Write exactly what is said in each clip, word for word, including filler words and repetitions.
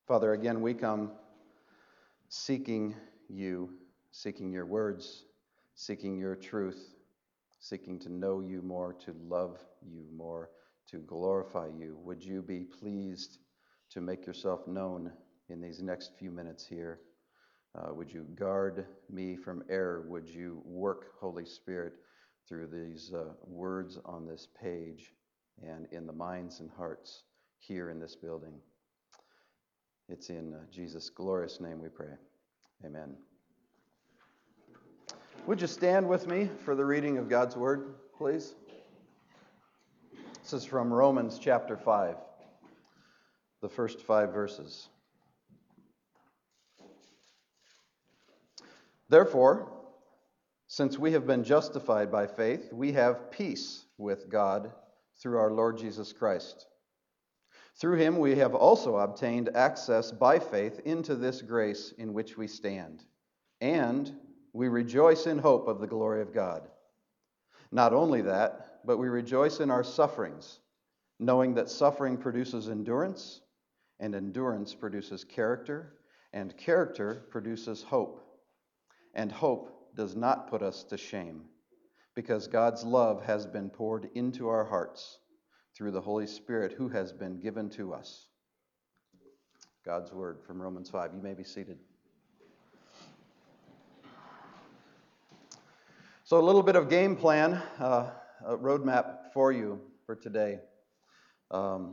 Father, again, we come seeking you, seeking your words, seeking your truth, seeking to know you more, to love you more, to glorify you. Would you be pleased to make yourself known in these next few minutes here? Uh, would you guard me from error? Would you work, Holy Spirit, through these uh, words on this page and in the minds and hearts here in this building? It's in uh, Jesus' glorious name we pray. Amen. Would you stand with me for the reading of God's Word, please? This is from Romans chapter five, the first five verses. Therefore, since we have been justified by faith, we have peace with God through our Lord Jesus Christ. Through him we have also obtained access by faith into this grace in which we stand, and we rejoice in hope of the glory of God. Not only that, but we rejoice in our sufferings, knowing that suffering produces endurance, and endurance produces character, and character produces hope. And hope does not put us to shame, because God's love has been poured into our hearts through the Holy Spirit who has been given to us. God's word from Romans five. You may be seated. So a little bit of game plan, uh, a roadmap for you for today. Um,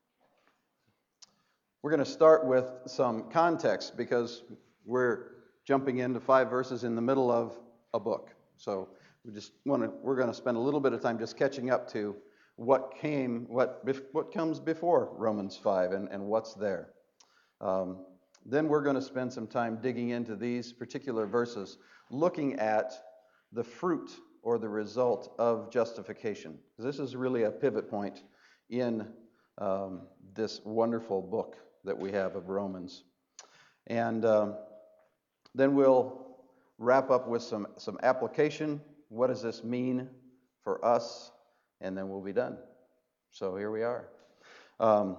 we're going to start with some context because we're jumping into five verses in the middle of a book. So we just want to, we're going to spend a little bit of time just catching up to what came, what what comes before Romans five and, and what's there. Um, then we're going to spend some time digging into these particular verses, looking at the fruit or the result of justification. This is really a pivot point in um, this wonderful book that we have of Romans. And um, then we'll wrap up with some, some application. What does this mean for us? And then we'll be done. So here we are. Um,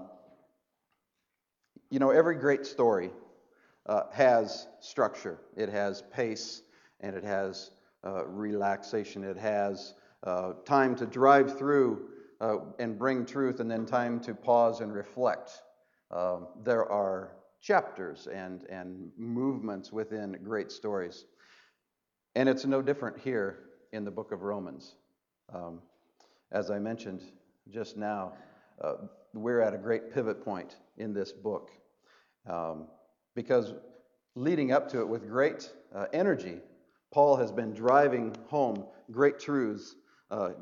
you know, every great story uh, has structure. It has pace, and it has uh, relaxation. It has uh, time to drive through uh, and bring truth, and then time to pause and reflect. Um, there are chapters and, and movements within great stories. And it's no different here in the book of Romans. Um, As I mentioned just now, uh, we're at a great pivot point in this book um, because leading up to it with great uh, energy, Paul has been driving home great truths, uh,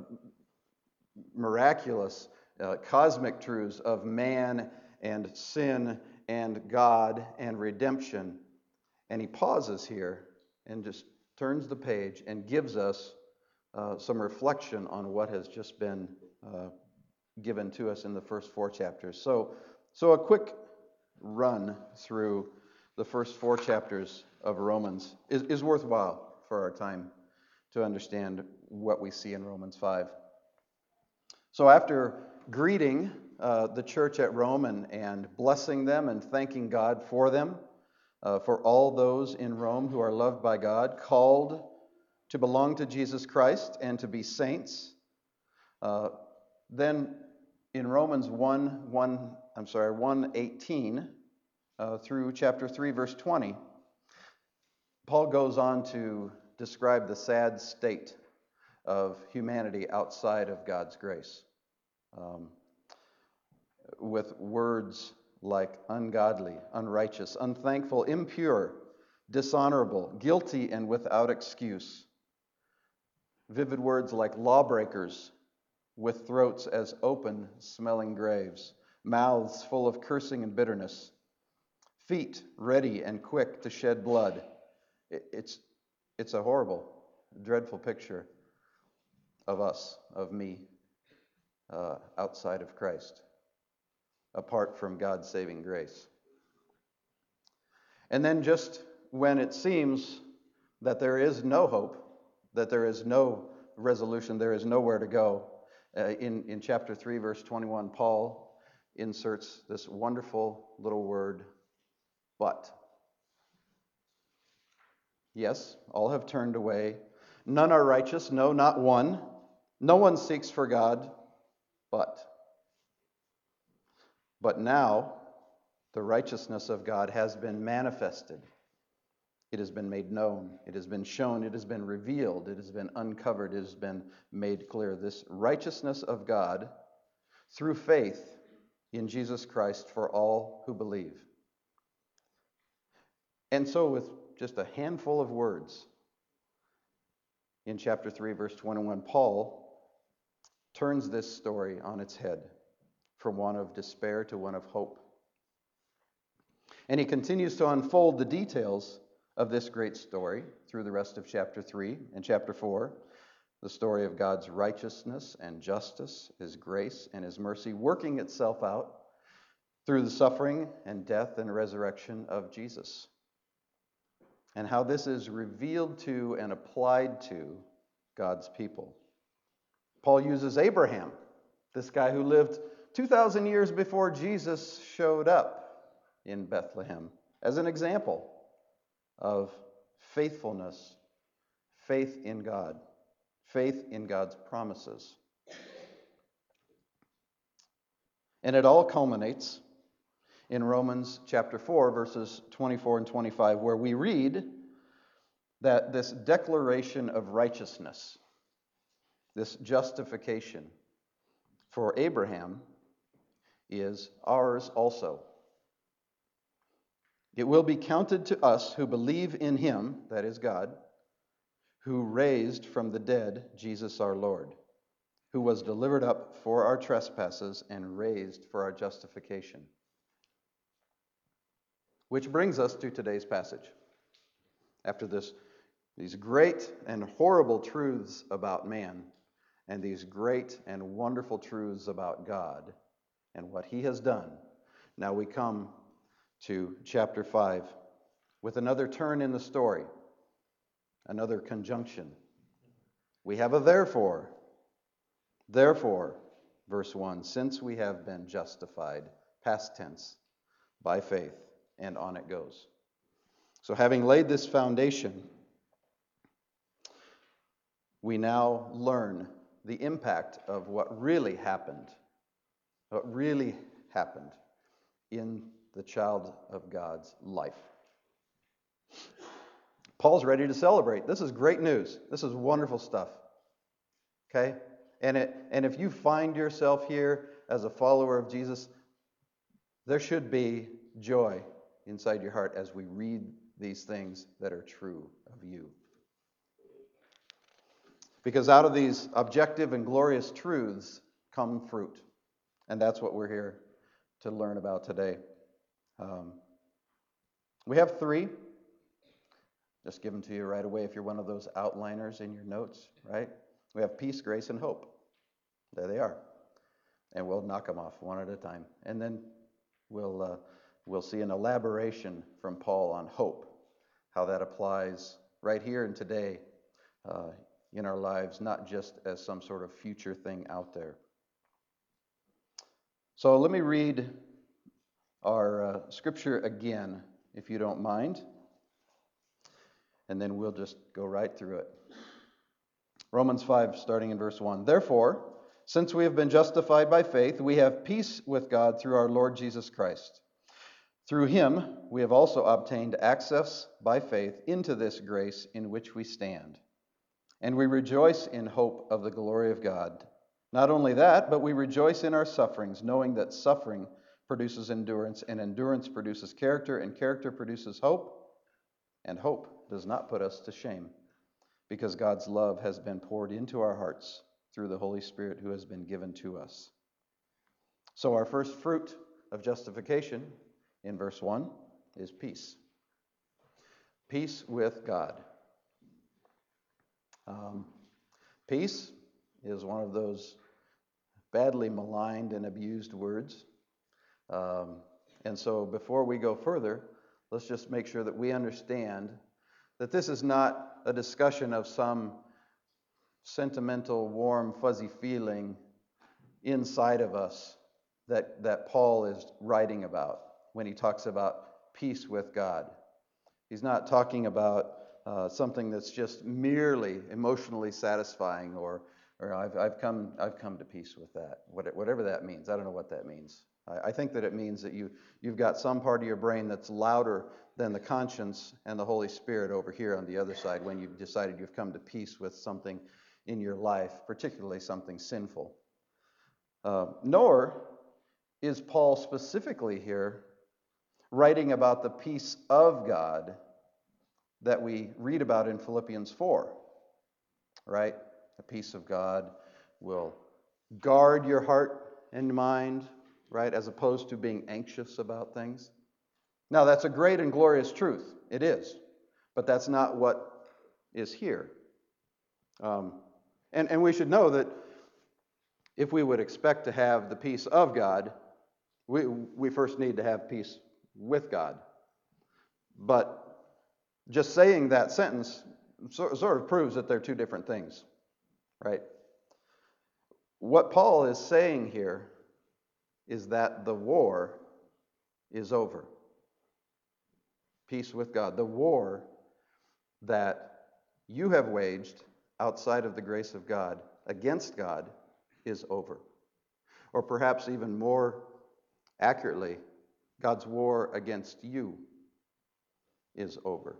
miraculous, uh, cosmic truths of man and sin and God and redemption. And he pauses here and just turns the page and gives us Uh, some reflection on what has just been uh, given to us in the first four chapters. So, so a quick run through the first four chapters of Romans is, is worthwhile for our time to understand what we see in Romans five. So after greeting uh, the church at Rome and, and blessing them and thanking God for them, uh, for all those in Rome who are loved by God, called to belong to Jesus Christ and to be saints. Uh, then in Romans one, one, I'm sorry, one eighteen uh, through chapter three, verse twenty, Paul goes on to describe the sad state of humanity outside of God's grace, um, with words like ungodly, unrighteous, unthankful, impure, dishonorable, guilty, and without excuse. Vivid words like lawbreakers with throats as open, smelling graves, mouths full of cursing and bitterness, feet ready and quick to shed blood. It's, it's a horrible, dreadful picture of us, of me, uh, outside of Christ, apart from God's saving grace. And then just when it seems that there is no hope, that there is no resolution, there is nowhere to go. Uh, in, in chapter three, verse twenty-one, Paul inserts this wonderful little word, but. Yes, all have turned away. None are righteous, no, not one. No one seeks for God, but. But now, the righteousness of God has been manifested. It has been made known. It has been shown. It has been revealed. It has been uncovered. It has been made clear. This righteousness of God through faith in Jesus Christ for all who believe. And so, with just a handful of words, in chapter three, verse twenty-one, Paul turns this story on its head from one of despair to one of hope. And he continues to unfold the details of this great story through the rest of chapter three and chapter four, the story of God's righteousness and justice, his grace and his mercy working itself out through the suffering and death and resurrection of Jesus, and how this is revealed to and applied to God's people. Paul uses Abraham, this guy who lived two thousand years before Jesus showed up in Bethlehem, as an example of faithfulness, faith in God, faith in God's promises. And it all culminates in Romans chapter four, verses twenty-four and twenty-five, where we read that this declaration of righteousness, this justification for Abraham, is ours also. It will be counted to us who believe in him, that is God, who raised from the dead Jesus our Lord, who was delivered up for our trespasses and raised for our justification. Which brings us to today's passage. After this, these great and horrible truths about man, and these great and wonderful truths about God and what he has done, now we come to chapter five with another turn in the story, another conjunction. We have a therefore. Therefore, verse one, since we have been justified, past tense, by faith, and on it goes. So having laid this foundation, we now learn the impact of what really happened, what really happened in the child of God's life. Paul's ready to celebrate. This is great news. This is wonderful stuff. Okay? And it and if you find yourself here as a follower of Jesus, there should be joy inside your heart as we read these things that are true of you. Because out of these objective and glorious truths come fruit. And that's what we're here to learn about today. Um, we have three. Just give them to you right away if you're one of those outliners in your notes, right? We have peace, grace, and hope. There they are. And we'll knock them off one at a time. And then we'll uh, we'll see an elaboration from Paul on hope, how that applies right here and today uh, in our lives, not just as some sort of future thing out there. So let me read our uh, scripture again, if you don't mind, and then we'll just go right through it. Romans five, starting in verse one. Therefore, since we have been justified by faith, we have peace with God through our Lord Jesus Christ. Through him, we have also obtained access by faith into this grace in which we stand. And we rejoice in hope of the glory of God. Not only that, but we rejoice in our sufferings, knowing that suffering produces endurance, and endurance produces character, and character produces hope, and hope does not put us to shame, because God's love has been poured into our hearts through the Holy Spirit who has been given to us. So our first fruit of justification in verse one is peace. Peace with God. Um, peace is one of those badly maligned and abused words. Um, and so before we go further, let's just make sure that we understand that this is not a discussion of some sentimental, warm, fuzzy feeling inside of us that, that Paul is writing about when he talks about peace with God. He's not talking about uh, something that's just merely emotionally satisfying, or or I've I've come I've come to peace with that. What, whatever that means, I don't know what that means. I, I think that it means that you you've got some part of your brain that's louder than the conscience and the Holy Spirit over here on the other side when you've decided you've come to peace with something in your life, particularly something sinful. Uh, nor is Paul specifically here writing about the peace of God that we read about in Philippians four, right? The peace of God will guard your heart and mind, right, as opposed to being anxious about things. Now, that's a great and glorious truth. It is. But that's not what is here. Um, and, and we should know that if we would expect to have the peace of God, we, we first need to have peace with God. But just saying that sentence sort of proves that they're two different things, right? What Paul is saying here is that the war is over. Peace with God. The war that you have waged outside of the grace of God against God is over. Or perhaps even more accurately, God's war against you is over.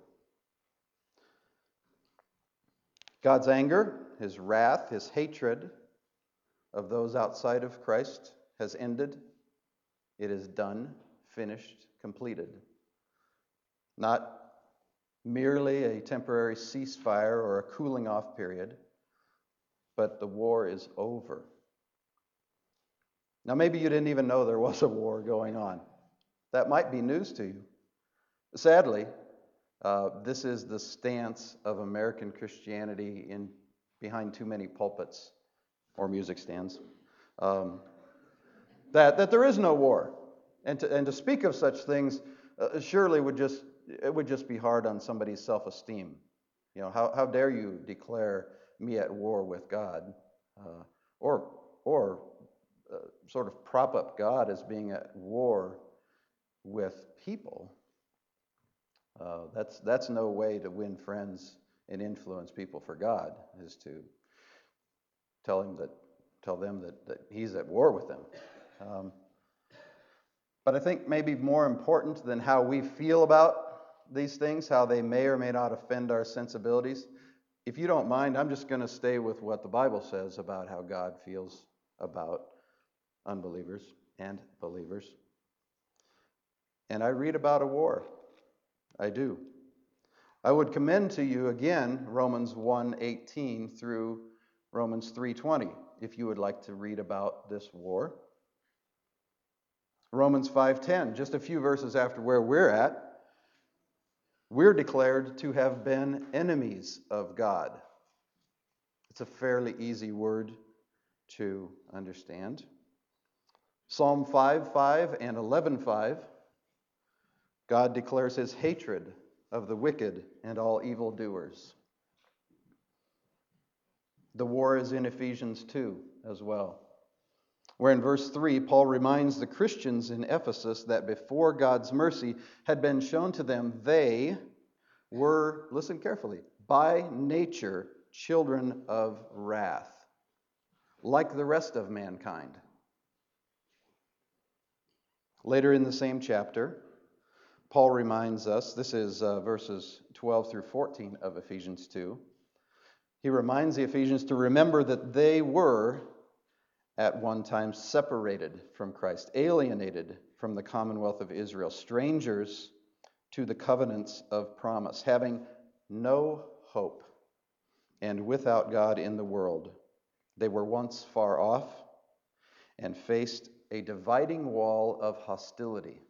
God's anger, his wrath, his hatred of those outside of Christ has ended. It is done, finished, completed. Not merely a temporary ceasefire or a cooling off period, but the war is over. Now, maybe you didn't even know there was a war going on. That might be news to you. Sadly, uh, this is the stance of American Christianity in behind too many pulpits or music stands. Um, that that there is no war, and to and to speak of such things uh, surely would just it would just be hard on somebody's self-esteem. You know, how how dare you declare me at war with God, uh, or or uh, sort of prop up God as being at war with people. Uh, that's that's no way to win friends and influence people for God, is to tell him that tell them that, that he's at war with them. Um, but I think maybe more important than how we feel about these things, how they may or may not offend our sensibilities, if you don't mind, I'm just going to stay with what the Bible says about how God feels about unbelievers and believers. And I read about a war. I do. I would commend to you again Romans one eighteen through Romans three twenty, if you would like to read about this war. Romans five ten, just a few verses after where we're at, we're declared to have been enemies of God. It's a fairly easy word to understand. Psalm five five and eleven five, God declares his hatred of the wicked and all evildoers. The war is in Ephesians two as well, where in verse three, Paul reminds the Christians in Ephesus that before God's mercy had been shown to them, they were, listen carefully, by nature children of wrath, like the rest of mankind. Later in the same chapter, Paul reminds us, this is uh, verses twelve through fourteen of Ephesians two. He reminds the Ephesians to remember that they were at one time separated from Christ, alienated from the commonwealth of Israel, strangers to the covenants of promise, having no hope and without God in the world. They were once far off and faced a dividing wall of hostility.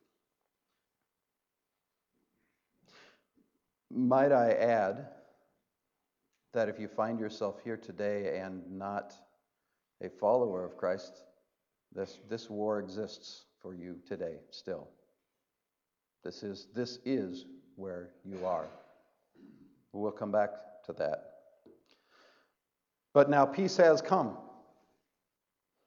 Might I add that if you find yourself here today and not a follower of Christ, this, this war exists for you today still. This is, this is where you are. We'll come back to that. But now peace has come.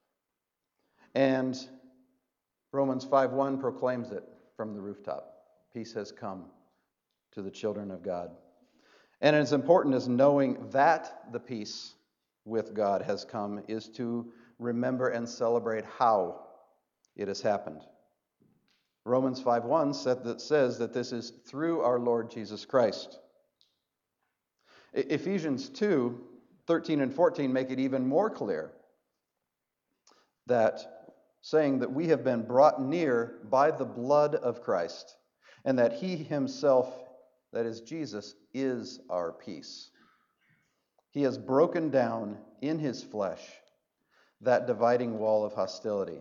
And Romans five one proclaims it from the rooftop. Peace has come to the children of God. And as important as knowing that the peace with God has come is to remember and celebrate how it has happened. Romans five one said that says that this is through our Lord Jesus Christ. E- Ephesians two thirteen and fourteen make it even more clear that saying that we have been brought near by the blood of Christ, and that he himself, that is Jesus, is our peace. He has broken down in his flesh that dividing wall of hostility.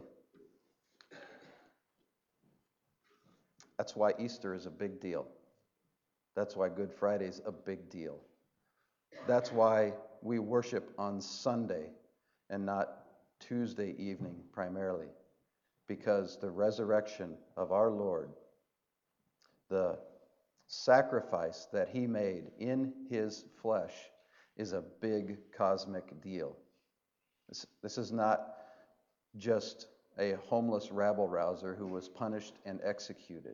That's why Easter is a big deal. That's why Good Friday is a big deal. That's why we worship on Sunday and not Tuesday evening primarily. Because the resurrection of our Lord, the sacrifice that he made in his flesh, is a big cosmic deal. This, this is not just a homeless rabble-rouser who was punished and executed.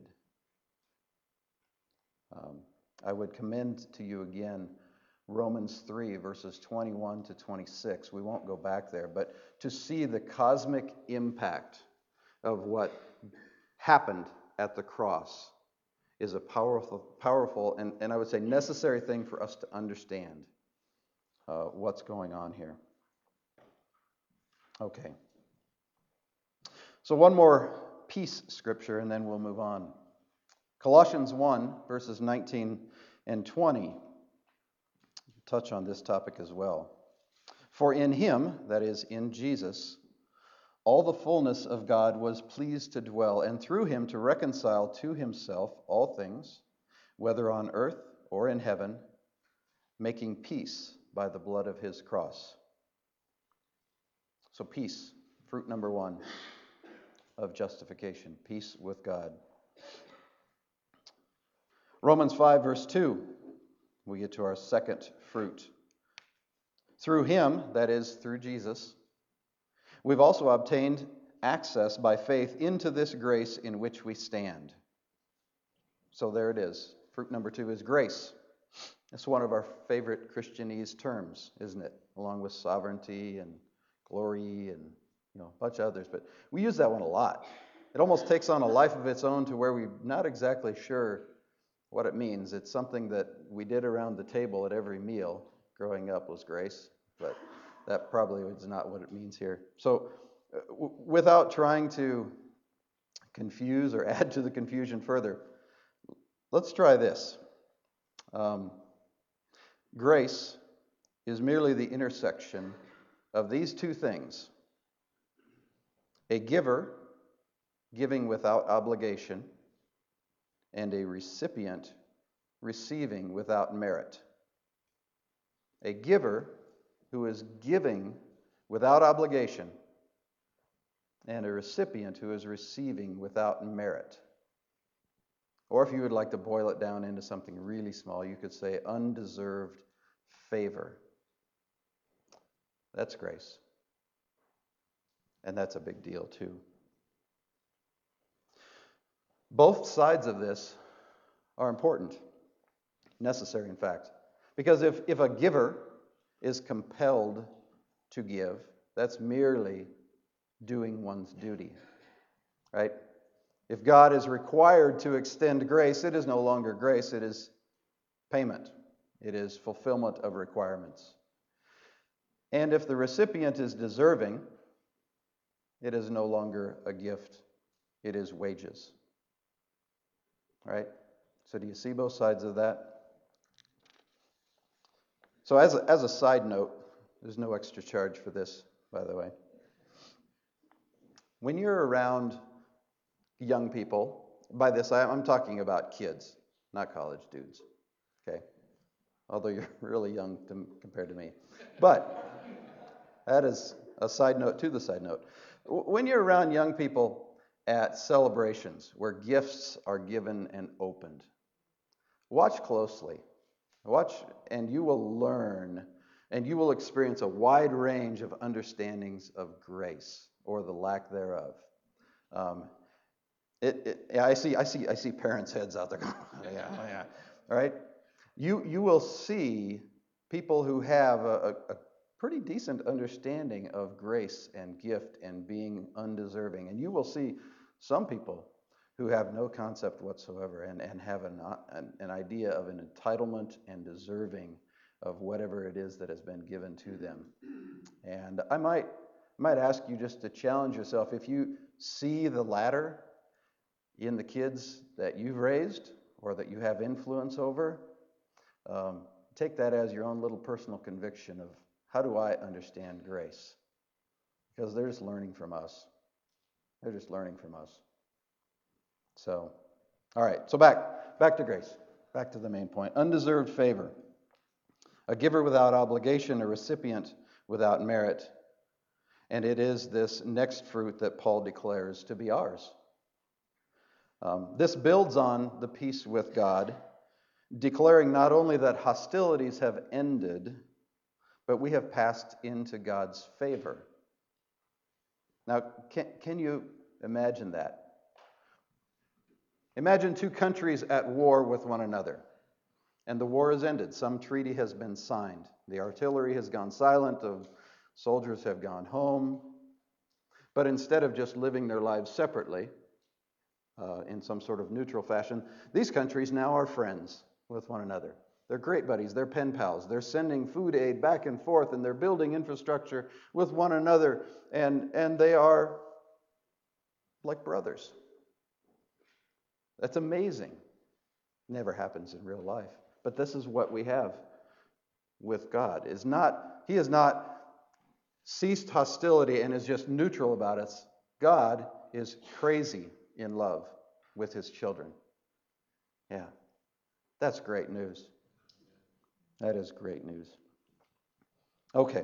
Um, I would commend to you again Romans three, verses twenty-one to twenty-six. We won't go back there, but to see the cosmic impact of what happened at the cross is a powerful, powerful and, and I would say necessary thing for us to understand uh, what's going on here. Okay. So one more peace scripture and then we'll move on. Colossians one, verses nineteen and twenty. Touch on this topic as well. For in him, that is, in Jesus, all the fullness of God was pleased to dwell, and through him to reconcile to himself all things, whether on earth or in heaven, making peace by the blood of his cross. So peace, fruit number one of justification, peace with God. Romans five, verse two, we get to our second fruit. Through him, that is, through Jesus, we've also obtained access by faith into this grace in which we stand. So there it is. Fruit number two is grace. It's one of our favorite Christianese terms, isn't it? Along with sovereignty and glory and you know a bunch of others. But we use that one a lot. It almost takes on a life of its own to where we're not exactly sure what it means. It's something that we did around the table at every meal growing up was grace, but that probably is not what it means here. So uh, w- without trying to confuse or add to the confusion further, let's try this. Um, grace is merely the intersection of these two things. A giver giving without obligation, and a recipient receiving without merit. A giver who is giving without obligation, and a recipient who is receiving without merit. Or if you would like to boil it down into something really small, you could say undeserved favor. That's grace. And that's a big deal too. Both sides of this are important, necessary in fact. Because if, if a giver is compelled to give, that's merely doing one's duty, right? If God is required to extend grace, it is no longer grace, it is payment. It is fulfillment of requirements. And if the recipient is deserving, it is no longer a gift, it is wages. Right? So do you see both sides of that? So as a, as a side note, there's no extra charge for this, by the way. When you're around young people, by this I'm talking about kids, not college dudes, okay? Although you're really young to, compared to me. But that is a side note to the side note. When you're around young people at celebrations where gifts are given and opened, watch closely. Watch, and you will learn, and you will experience a wide range of understandings of grace, or the lack thereof. Um, It, it, yeah, I see, I see, I see parents' heads out there. Going, yeah, yeah. All right. You you will see people who have a, a, a pretty decent understanding of grace and gift and being undeserving, and you will see some people who have no concept whatsoever and, and have an, an an idea of an entitlement and deserving of whatever it is that has been given to them. And I might might ask you just to challenge yourself if you see the latter in the kids that you've raised or that you have influence over, um, take that as your own little personal conviction of how do I understand grace? Because they're just learning from us. They're just learning from us. So, all right, so back, back to grace. Back to the main point. Undeserved favor. A giver without obligation, a recipient without merit. And it is this next fruit that Paul declares to be ours. Um, this builds on the peace with God, declaring not only that hostilities have ended, but we have passed into God's favor. Now, can, can you imagine that? Imagine two countries at war with one another, and the war has ended. Some treaty has been signed. The artillery has gone silent, the soldiers have gone home. But instead of just living their lives separately, uh, in some sort of neutral fashion, these countries now are friends with one another. They're great buddies, they're pen pals, they're sending food aid back and forth, and they're building infrastructure with one another, and, and they are like brothers. That's amazing. Never happens in real life. But this is what we have with God. Is not He has not ceased hostility and is just neutral about us. God is crazy in love with his children. Yeah. That's great news. That is great news. Okay.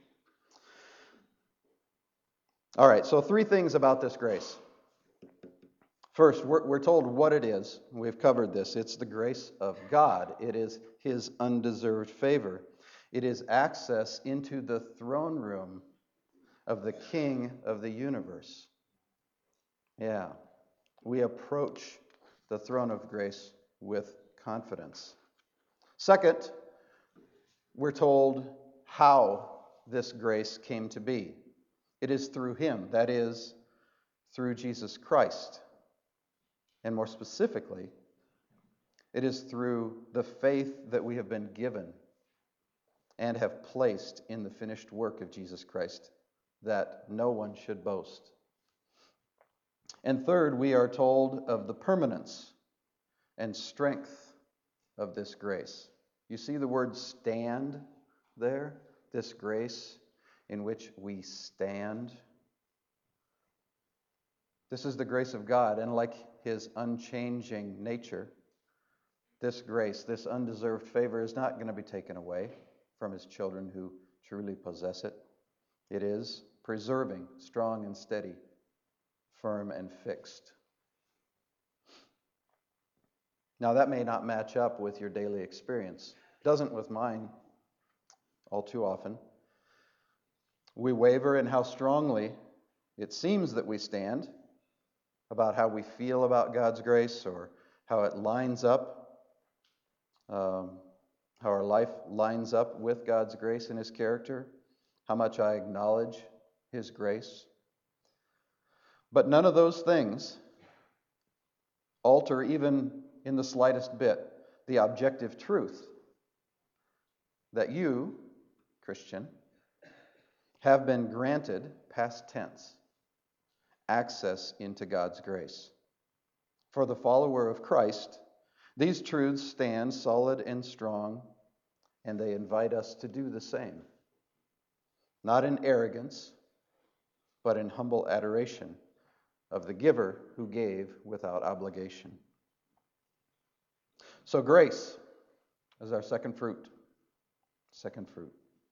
All right, so three things about this grace. First, we're, we're told what it is. We've covered this. It's the grace of God. It is his undeserved favor. It is access into the throne room of the King of the universe. Yeah. We approach the throne of grace with confidence. Second, we're told how this grace came to be. It is through him, that is, through Jesus Christ. And more specifically, it is through the faith that we have been given and have placed in the finished work of Jesus Christ, that no one should boast. And third, we are told of the permanence and strength of this grace. You see the word stand there? This grace in which we stand. This is the grace of God, and like his unchanging nature, this grace, this undeserved favor is not going to be taken away from his children who truly possess it. It is preserving, strong and steady, firm and fixed. Now, that may not match up with your daily experience. It doesn't with mine all too often. We waver in how strongly it seems that we stand, about how we feel about God's grace or how it lines up, um, how our life lines up with God's grace and his character, how much I acknowledge his grace. But none of those things alter, even in the slightest bit, the objective truth that you, Christian, have been granted, past tense, access into God's grace. For the follower of Christ, these truths stand solid and strong, and they invite us to do the same. Not in arrogance, but in humble adoration of the giver who gave without obligation. So grace is our second fruit. Second fruit.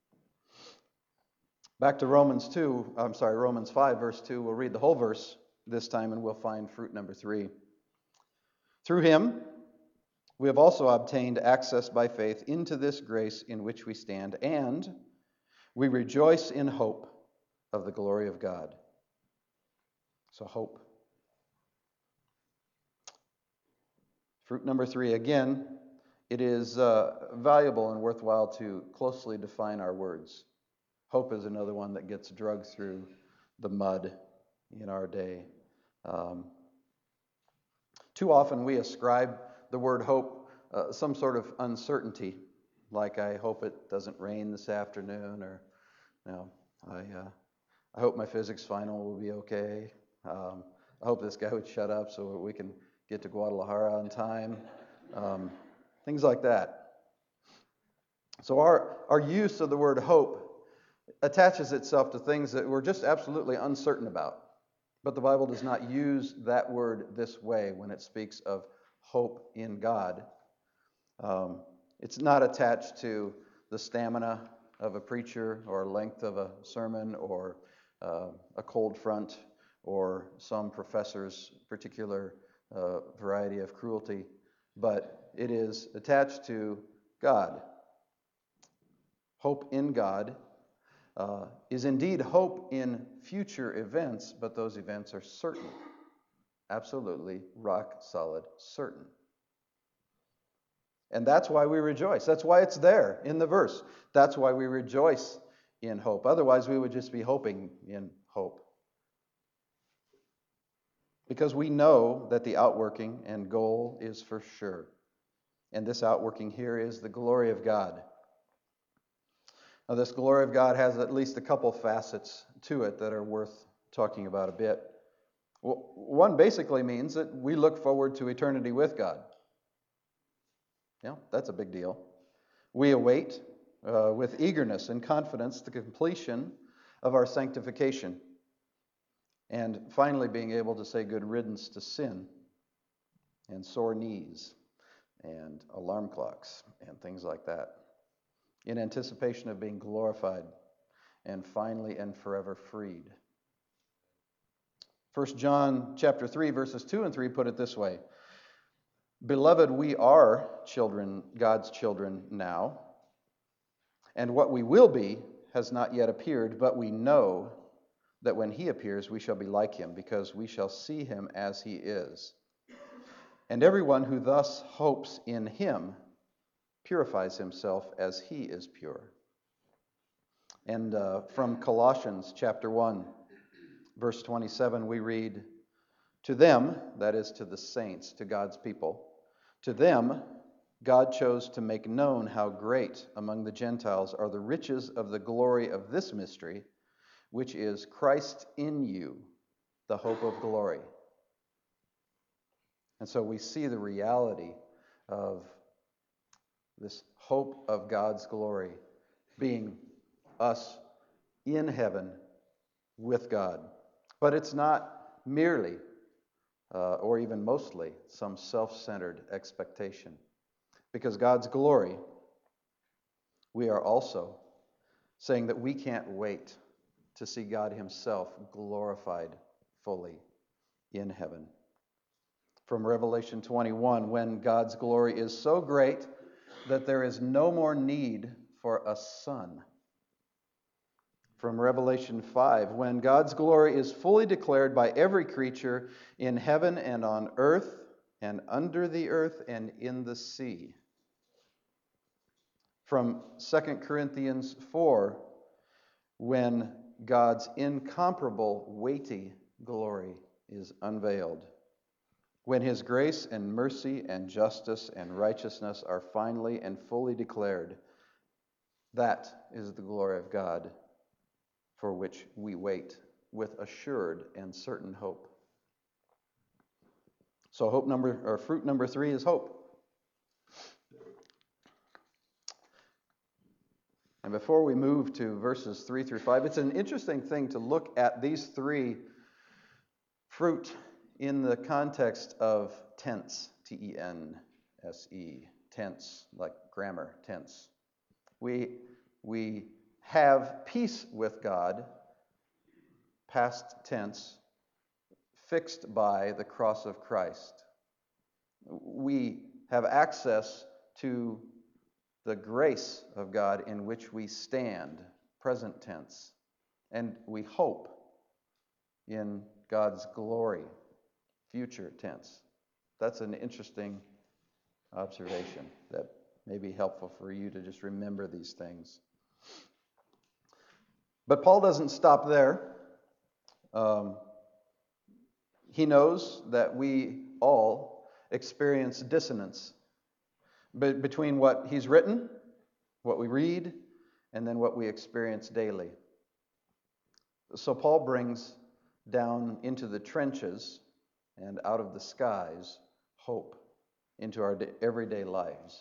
Back to Romans two, I'm sorry, Romans five, verse two. We'll read the whole verse this time and we'll find fruit number three. Through him, we have also obtained access by faith into this grace in which we stand, and we rejoice in hope of the glory of God. So hope. Fruit number three, again, it is uh, valuable and worthwhile to closely define our words. Hope is another one that gets drugged through the mud in our day. Um, too often we ascribe the word hope uh, some sort of uncertainty, like I hope it doesn't rain this afternoon, or you know, I uh, I hope my physics final will be okay. Um, I hope this guy would shut up so we can get to Guadalajara on time. Um, things like that. So our, our use of the word hope attaches itself to things that we're just absolutely uncertain about. But the Bible does not use that word this way when it speaks of hope in God. Um, it's not attached to the stamina of a preacher or length of a sermon or uh, a cold front or some professor's particular uh, variety of cruelty, but it is attached to God. Hope in God uh, is indeed hope in future events, but those events are certain, absolutely rock solid certain. And that's why we rejoice. That's why it's there in the verse. That's why we rejoice in hope. Otherwise, we would just be hoping in hope. Because we know that the outworking and goal is for sure. And this outworking here is the glory of God. Now, this glory of God has at least a couple facets to it that are worth talking about a bit. Well, one basically means that we look forward to eternity with God. Yeah, that's a big deal. We await uh, with eagerness and confidence the completion of our sanctification. And finally being able to say good riddance to sin and sore knees and alarm clocks and things like that, in anticipation of being glorified and finally and forever freed. First John chapter three, verses two and three put it this way: Beloved, we are children, God's children now, and what we will be has not yet appeared, but we know that when he appears, we shall be like him, because we shall see him as he is. And everyone who thus hopes in him purifies himself as he is pure. And uh, from Colossians chapter one, verse twenty-seven, we read, To them, that is to the saints, to God's people, to them God chose to make known how great among the Gentiles are the riches of the glory of this mystery, which is Christ in you, the hope of glory. And so we see the reality of this hope of God's glory being us in heaven with God. But it's not merely, uh, or even mostly, some self-centered expectation. Because God's glory, we are also saying that we can't wait to see God himself glorified fully in heaven. From Revelation twenty-one, when God's glory is so great that there is no more need for a sun. From Revelation five, when God's glory is fully declared by every creature in heaven and on earth and under the earth and in the sea. From Second Corinthians four, when God's incomparable, weighty glory is unveiled. When his grace and mercy and justice and righteousness are finally and fully declared, that is the glory of God for which we wait with assured and certain hope. So hope number, or fruit number three is hope. And before we move to verses three through five, it's an interesting thing to look at these three fruit in the context of tense, T E N S E, tense, like grammar, tense. We, we have peace with God, past tense, fixed by the cross of Christ. We have access to the grace of God in which we stand, present tense, and we hope in God's glory, future tense. That's an interesting observation that may be helpful for you to just remember these things. But Paul doesn't stop there. Um, he knows that we all experience dissonance be- between what he's written, what we read, and then what we experience daily. So Paul brings down into the trenches and out of the skies hope into our everyday lives.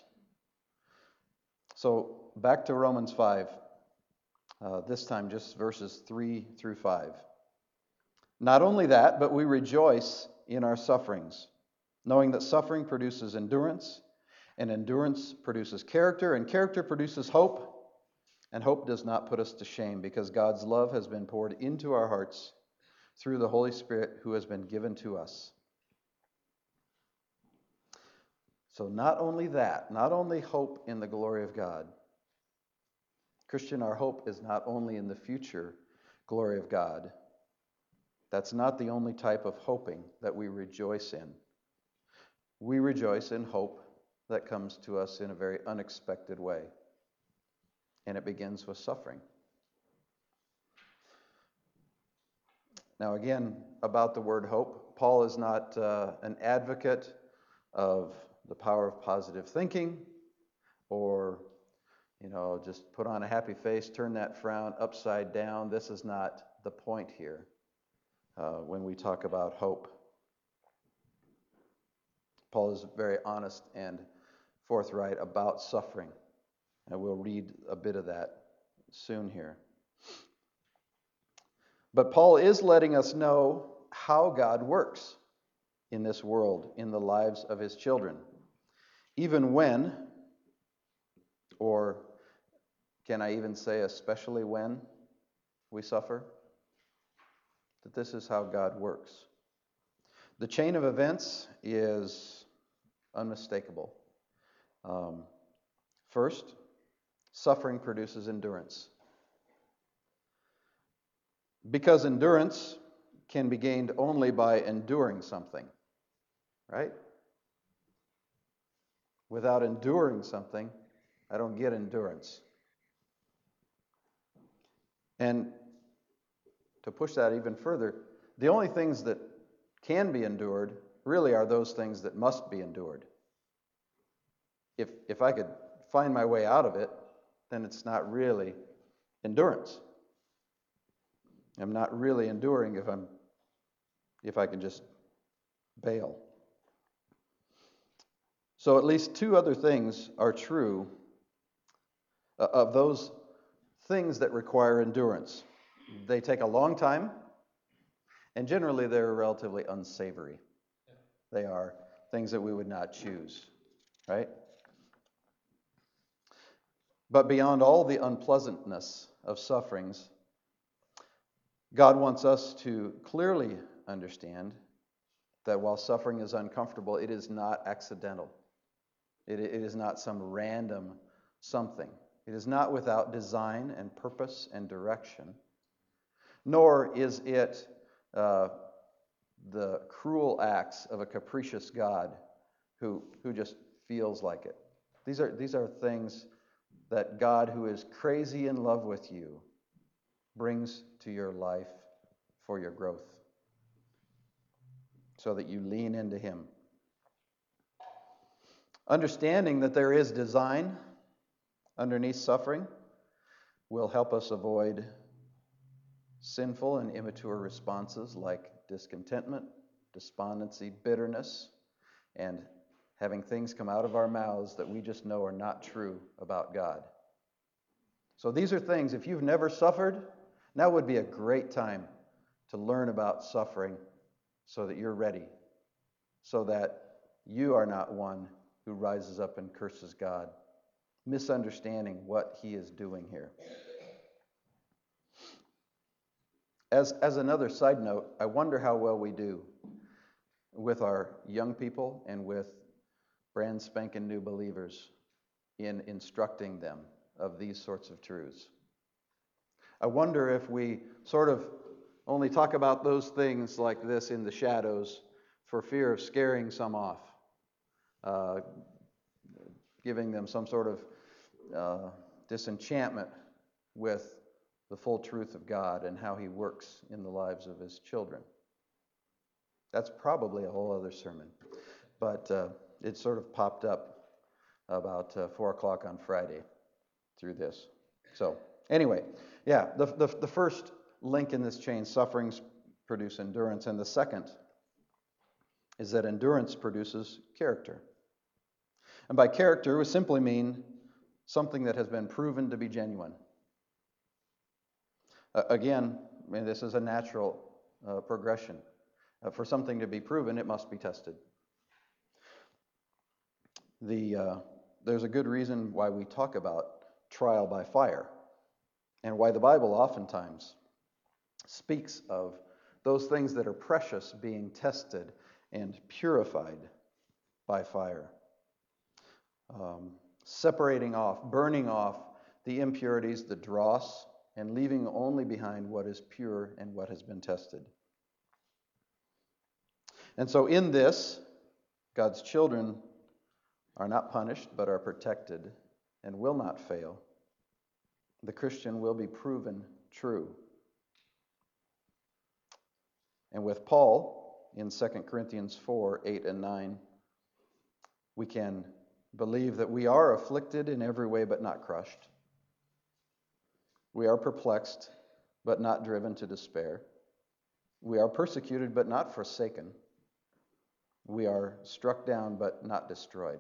So back to Romans five, uh, this time just verses three through five. Not only that, but we rejoice in our sufferings, knowing that suffering produces endurance, and endurance produces character, and character produces hope, and hope does not put us to shame, because God's love has been poured into our hearts through the Holy Spirit who has been given to us. So not only that, not only hope in the glory of God. Christian, our hope is not only in the future glory of God. That's not the only type of hoping that we rejoice in. We rejoice in hope that comes to us in a very unexpected way. And it begins with suffering. Now again, about the word hope, Paul is not uh, an advocate of the power of positive thinking, or, you know, just put on a happy face, turn that frown upside down. This is not the point here uh, when we talk about hope. Paul is very honest and forthright about suffering, and we'll read a bit of that soon here. But Paul is letting us know how God works in this world, in the lives of his children. Even when, or can I even say especially when, we suffer, that this is how God works. The chain of events is unmistakable. Um, first, suffering produces endurance. Because endurance can be gained only by enduring something, right? Without enduring something, I don't get endurance. And to push that even further, the only things that can be endured really are those things that must be endured. If if I could find my way out of it, then it's not really endurance. I'm not really enduring if I'm if I can just bail. So at least two other things are true uh, of those things that require endurance. They take a long time, and generally they're relatively unsavory. They are things that we would not choose, right? But beyond all the unpleasantness of sufferings, God wants us to clearly understand that while suffering is uncomfortable, it is not accidental. It, it is not some random something. It is not without design and purpose and direction, nor is it uh, the cruel acts of a capricious God who, who just feels like it. These are, these are things that God, who is crazy in love with you, brings to your life for your growth, so that you lean into him. Understanding that there is design underneath suffering will help us avoid sinful and immature responses like discontentment, despondency, bitterness, and having things come out of our mouths that we just know are not true about God. So these are things, if you've never suffered, now would be a great time to learn about suffering so that you're ready, so that you are not one who rises up and curses God, misunderstanding what he is doing here. As, as another side note, I wonder how well we do with our young people and with brand spanking new believers in instructing them of these sorts of truths. I wonder if we sort of only talk about those things like this in the shadows for fear of scaring some off. Uh, giving them some sort of uh, disenchantment with the full truth of God and how he works in the lives of his children. That's probably a whole other sermon. But uh, it sort of popped up about uh, four o'clock on Friday through this. So anyway, yeah, the, the, the first link in this chain, sufferings produce endurance. And the second is that endurance produces character. And by character, we simply mean something that has been proven to be genuine. Uh, again, I mean, this is a natural uh, progression. Uh, for something to be proven, it must be tested. The uh, there's a good reason why we talk about trial by fire, and why the Bible oftentimes speaks of those things that are precious being tested and purified by fire. Um, separating off, burning off the impurities, the dross, and leaving only behind what is pure and what has been tested. And so in this, God's children are not punished, but are protected and will not fail. The Christian will be proven true. And with Paul, in Second Corinthians four, eight and nine, we can believe that we are afflicted in every way but not crushed. We are perplexed but not driven to despair. We are persecuted but not forsaken. We are struck down but not destroyed.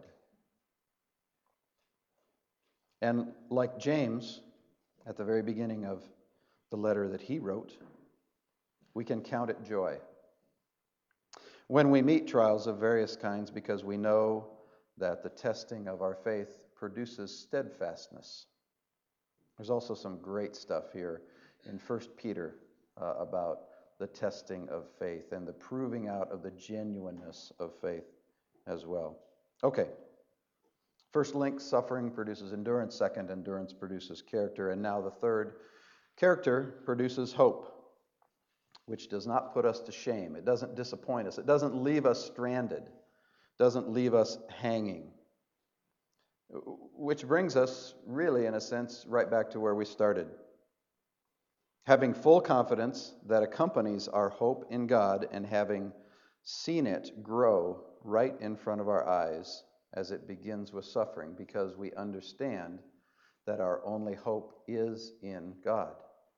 And like James, at the very beginning of the letter that he wrote, we can count it joy when we meet trials of various kinds, because we know that the testing of our faith produces steadfastness. There's also some great stuff here in First Peter uh, about the testing of faith and the proving out of the genuineness of faith as well. Okay. First link, suffering produces endurance. Second, endurance produces character. And now the third, character produces hope, which does not put us to shame. It doesn't disappoint us. It doesn't leave us stranded. It doesn't leave us hanging. Which brings us, really, in a sense, right back to where we started. Having full confidence that accompanies our hope in God, and having seen it grow right in front of our eyes as it begins with suffering, because we understand that our only hope is in God.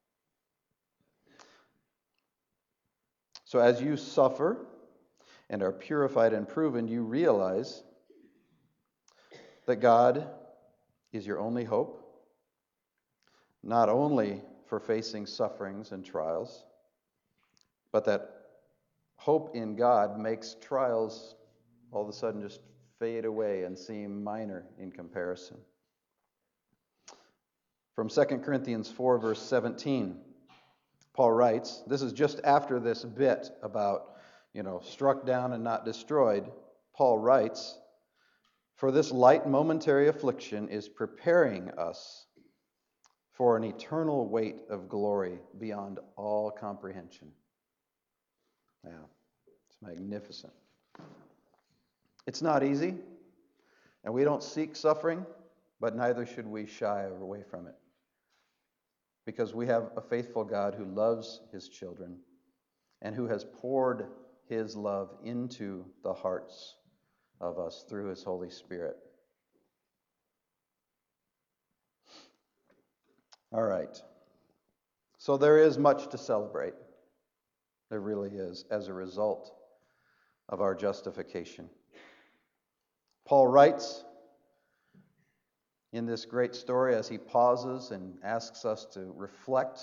So as you suffer and are purified and proven, you realize that God is your only hope, not only for facing sufferings and trials, but that hope in God makes trials all of a sudden just fade away and seem minor in comparison. From Second Corinthians four, verse seventeen, Paul writes, this is just after this bit about, you know, struck down and not destroyed. Paul writes, for this light momentary affliction is preparing us for an eternal weight of glory beyond all comprehension. Yeah, it's magnificent. It's not easy, and we don't seek suffering, but neither should we shy away from it. Because we have a faithful God who loves his children and who has poured his love into the hearts of us through his Holy Spirit. All right. So there is much to celebrate. There really is, as a result of our justification. Paul writes in this great story as he pauses and asks us to reflect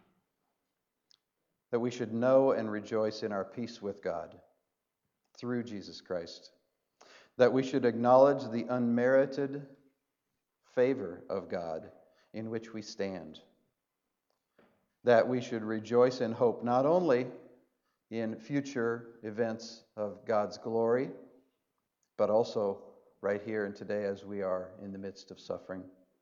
that we should know and rejoice in our peace with God through Jesus Christ. That we should acknowledge the unmerited favor of God in which we stand. That we should rejoice in hope, not only in future events of God's glory, but also right here and today as we are in the midst of suffering.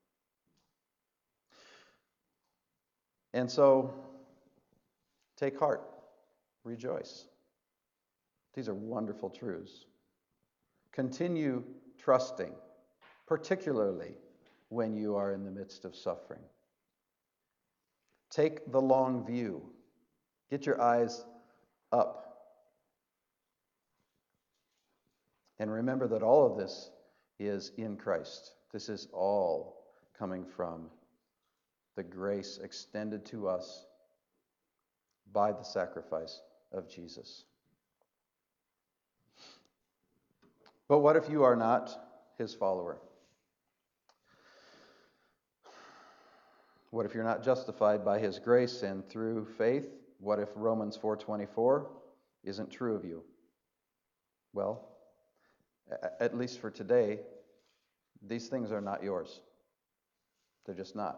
And so, take heart, rejoice. These are wonderful truths. Continue trusting particularly when you are in the midst of suffering. Take the long view. Get your eyes up. And remember that all of this is in Christ. This is all coming from the grace extended to us by the sacrifice of Jesus. But what if you are not his follower? What if you're not justified by his grace and through faith? What if Romans four twenty-four isn't true of you? Well, at least for today, these things are not yours. They're just not.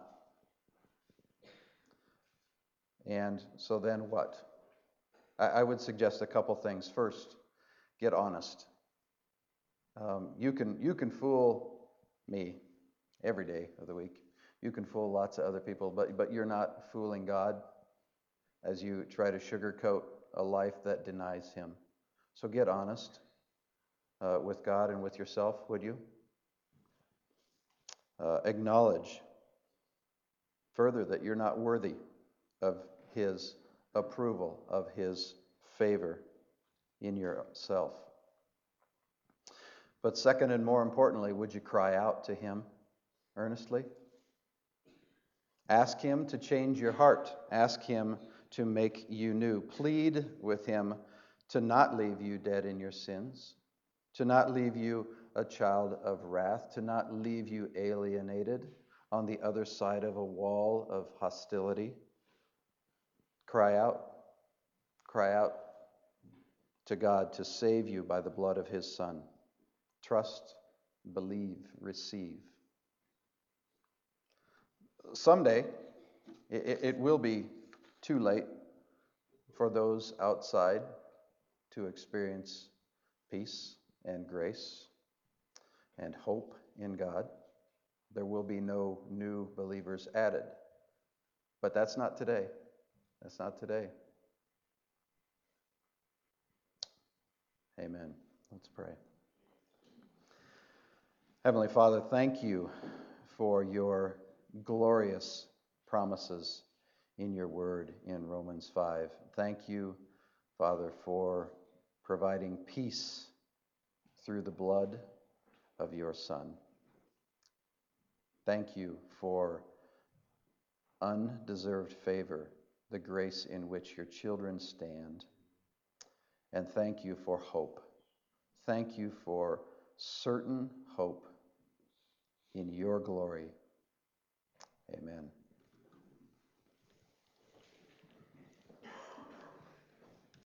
And so then what? I would suggest a couple things. First, get honest. Um, you can you can fool me every day of the week. You can fool lots of other people, but but you're not fooling God as you try to sugarcoat a life that denies him. So get honest uh, with God and with yourself, would you? Uh, acknowledge further that you're not worthy of his approval, of his favor in yourself. But second and more importantly, would you cry out to him earnestly? Ask him to change your heart. Ask him to make you new. Plead with him to not leave you dead in your sins, to not leave you a child of wrath, to not leave you alienated on the other side of a wall of hostility. Cry out. Cry out to God to save you by the blood of his Son. Trust, believe, receive. Someday, it, it will be too late for those outside to experience peace and grace and hope in God. There will be no new believers added. But that's not today. That's not today. Amen. Let's pray. Heavenly Father, thank you for your glorious promises in your word in Romans five. Thank you, Father, for providing peace through the blood of your Son. Thank you for undeserved favor, the grace in which your children stand. And thank you for hope. Thank you for certain hope in your glory. Amen.